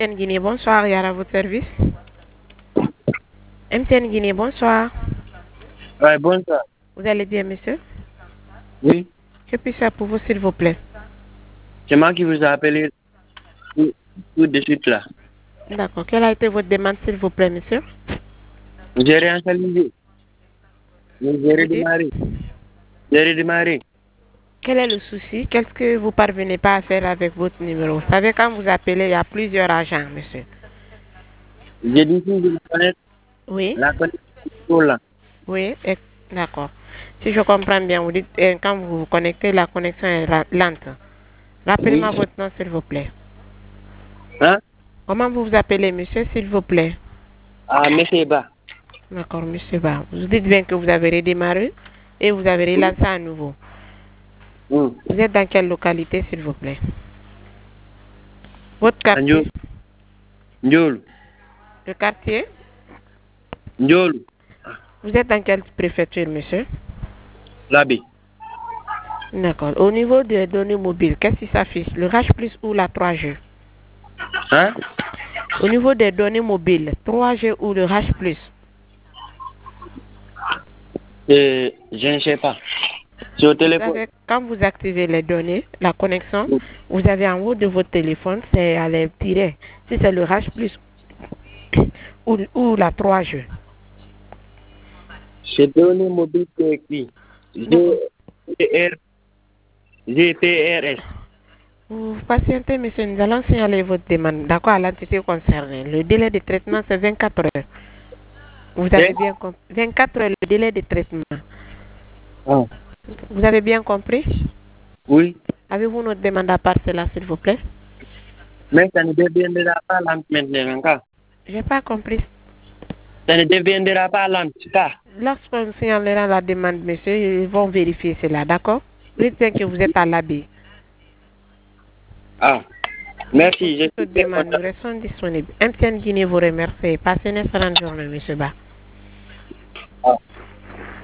MTN Guinée, bonsoir, Yara, à votre service. MTN Guinée, bonsoir. Ouais, bonsoir. Vous allez bien, monsieur? Oui, Que puis-je faire pour vous, s'il vous plaît? c'est moi qui vous ai appelé tout de suite là. D'accord. Quelle a été votre demande, s'il vous plaît, monsieur? J'ai réinitialisé. J'ai Vous dites? redémarré. J'ai redémarré. Quel est le souci? Qu'est-ce que vous parvenez pas à faire avec votre numéro? Vous savez, quand vous appelez, il y a plusieurs agents, monsieur. J'ai décidé de connaître Oui, la connexion là. oui, d'accord. Si je comprends bien, vous dites, quand vous vous connectez, la connexion est lente. Oui. Rappelez-moi votre nom, s'il vous plaît. Hein? Comment vous vous appelez, monsieur, s'il vous plaît? Ah, mais c'est bas. D'accord, monsieur Ba. Vous dites bien que vous avez redémarré et vous avez relancé à nouveau. Hum. Vous êtes dans quelle localité, s'il vous plaît? Votre quartier? Ndiolu. Le quartier? Ndiolu. Vous êtes dans quelle préfecture, monsieur? Labi. D'accord. Au niveau des données mobiles, qu'est-ce qui s'affiche? Le H plus ou la 3G? Hein? Au niveau des données mobiles, 3G ou le H plus? Je ne sais pas. C'est au Vous téléphone. savez, quand vous activez les données, la connexion, vous avez en haut de votre téléphone, c'est à les tirer. Si c'est le H plus ou la 3G. C'est donné mobile qui est écrit. GPRS. Vous patientez, monsieur, nous allons signaler votre demande, d'accord, à l'entité concernée. Le délai de traitement, c'est 24 heures. Vous avez bien compris. 24 heures, le délai de traitement. Ah. Vous avez bien compris? Oui. Avez-vous notre demande à part cela, s'il vous plaît? Mais ça ne deviendra pas lent maintenant encore. J'ai pas compris. Ça ne deviendra pas lent, pas. Lorsqu'on signalera la demande, monsieur, ils vont vérifier cela, d'accord? Dites bien que vous êtes à l'abri. Ah. Merci, je suis très Demande, content. nous restons disponibles. MTN Guinée vous remercie. Passez une excellente journée, monsieur Ba. Ah.